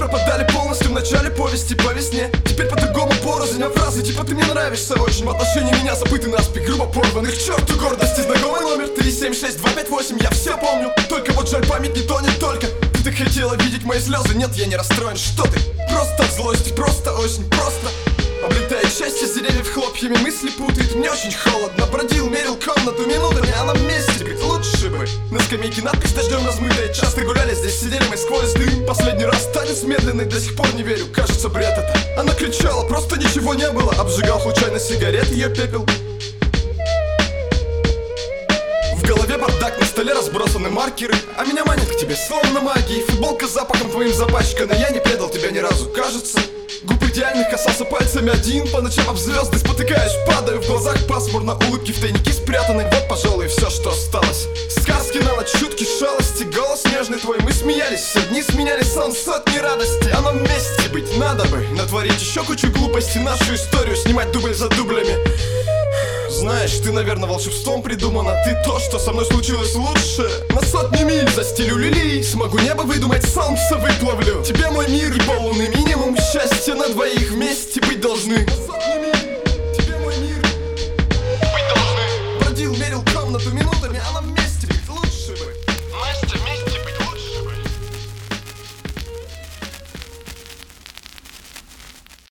пропадали полностью в начале повести по весне. Теперь по-другому порознь, а фразы типа «ты мне нравишься очень» в отношении меня забыты наспех, грубо порваны. К черту гордости, знакомый номер 376258, я все помню. Только вот жаль, память не тонет только. Ты так хотела видеть мои слезы, нет, я не расстроен, что ты? Просто от злости, просто очень просто. Облетая счастье с деревьев хлопьями, мысли путает. Мне очень холодно, бродил, мерил комнату минутами, а на месте быть лучше бы. На скамейке надпись дождем размытая. Часто гуляли здесь, сидели мы сквозь дым. Последний раз танец медленный, до сих пор не верю, кажется бред это. Она кричала, просто ничего не было. Обжигал случайно сигарет, ее пепел. В голове бардак, на столе разбросаны маркеры, а меня манит к тебе словно магией. Футболка с запахом твоим запачкана, я не предал тебя ни разу, кажется. Губ идеальных касался пальцами один. По ночам об звезды спотыкаюсь, падаю. В глазах пасмурно, улыбки в тайнике спрятаны. Вот, пожалуй, все, что осталось. Сказки на ночь, шутки, шалости. Голос нежный твой, мы смеялись. Все дни сменяли сон, сотни радости. А нам вместе быть надо бы натворить еще кучу глупостей. Нашу историю снимать дубль за дублями. Знаешь, ты, наверное, волшебством придумана. Ты то, что со мной случилось лучше. На сотни миль за стилю лилий смогу небо выдумать, солнце выплавлю. Тебе мой мир и полный минимум счастья на двоих вместе быть должны.